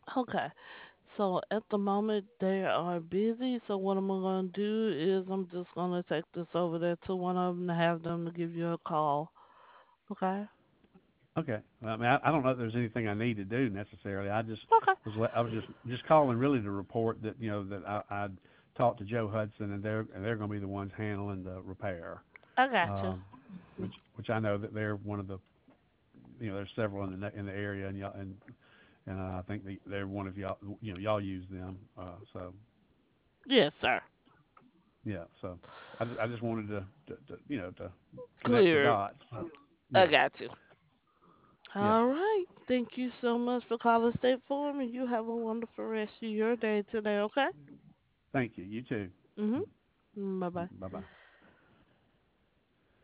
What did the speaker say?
Okay. So at the moment they are busy. So what I'm gonna do is I'm just gonna take this over there to one of them to have them to give you a call. Okay. Okay. Well, I mean, I don't know if there's anything I need to do necessarily. Okay. I was just calling really to report that that I'd talked to Joe Hudson and they're going to be the ones handling the repair, I got you. um, which I know that they're one of the there's several in the area and I think they're one of y'all y'all use them so Yes, sir. yeah so I just wanted to connect the Clear. dots. I Yeah, got you. yeah. All right. Thank you so much for calling State Farm, and you have a wonderful rest of your day today. Okay. Thank you. You too. Mhm. Bye bye. Bye bye.